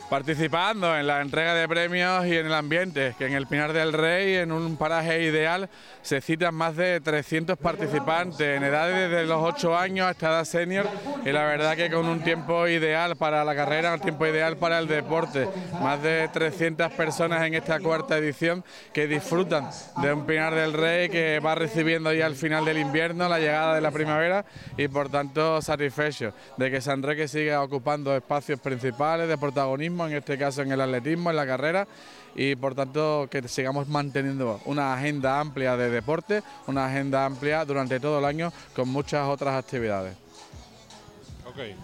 Participando en la entrega de premios y en el ambiente, que en el Pinar del Rey, en un paraje ideal, se citan más de 300 participantes en edades desde los 8 años hasta edad senior, y la verdad que con un tiempo ideal para la carrera, un tiempo ideal para el deporte. Más de 300 personas en esta cuarta edición que disfrutan de un Pinar del Rey que va recibiendo ya al final del invierno la llegada de la primavera, y por tanto satisfechos de que San Roque siga ocupando espacios principales de protagonismo, en este caso en el atletismo, en la carrera, y por tanto que sigamos manteniendo una agenda amplia de deporte, una agenda amplia durante todo el año con muchas otras actividades. Okay.